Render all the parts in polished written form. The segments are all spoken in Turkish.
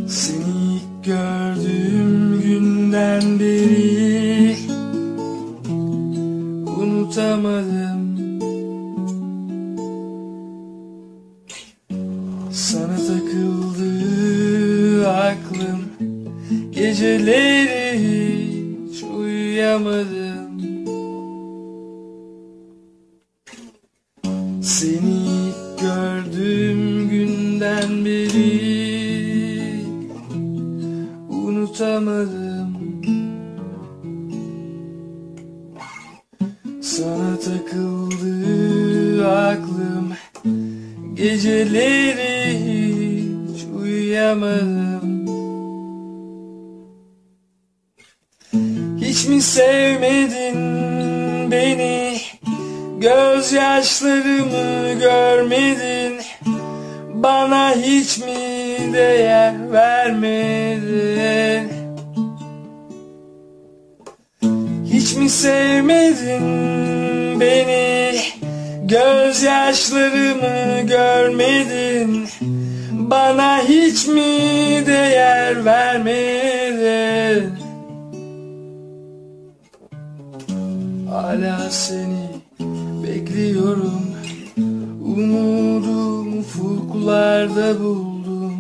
Seni ilk gördüğüm günden beri unutamadım. Sana takıldı aklım, geceleri hiç uyuyamadım. Seni ilk gördüğüm günden beri unutamadım. Sana takıldı aklım, geceleri hiç uyuyamadım. Hiç mi sevmedin beni, gözyaşlarımı görmedin, bana hiç mi değer vermedin? Hiç mi sevmedin beni, gözyaşlarımı görmedin, bana hiç mi değer vermedin? Hala seni bekliyorum, umudumu ufuklarda buldum.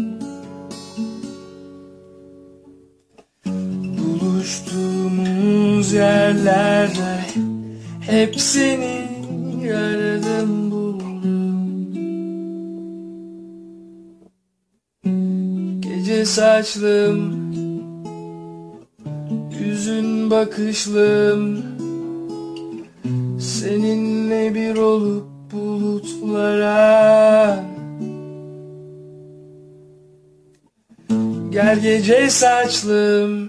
Buluştuğumuz yerlerde hep seni aradım buldum. Gece saçlım, yüzün bakışlım, seninle bir olup bulutlara. Gel gece saçlım,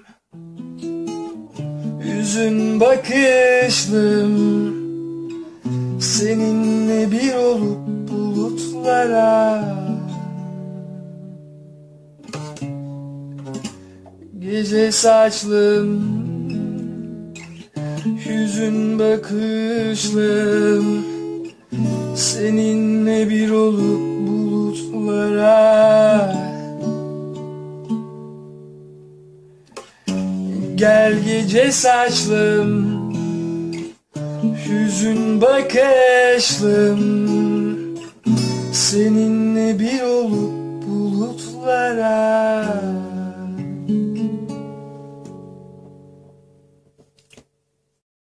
yüzün bakışlım, seninle bir olup bulutlara. Gece saçlım, yüzün bakışlım, seninle bir olup bulutlara. Gel gece saçlım, yüzün bakışlım, seninle bir olup bulutlara.